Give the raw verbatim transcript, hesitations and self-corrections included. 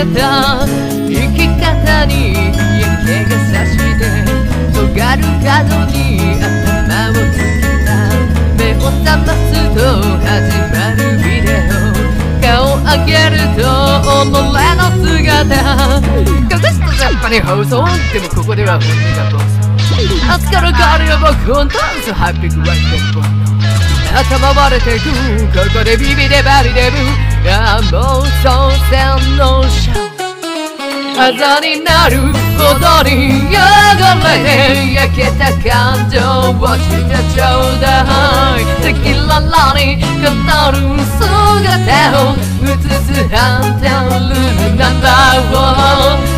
れた生き方に嫌気がさして尖る角に頭をつけた目を覚ますと始まるビデオ顔上げると己の姿隠した雑把に放送でもここでは本音が暴走明日から変わるよ僕本当嘘はっぴゃくワンテンポ頭割れてくここでビビでバリデブああもう操船のシャワーあざになるほどに汚れて焼けた感情をしてちょうだい赤裸々に語る姿を映すハンタールームナンバーを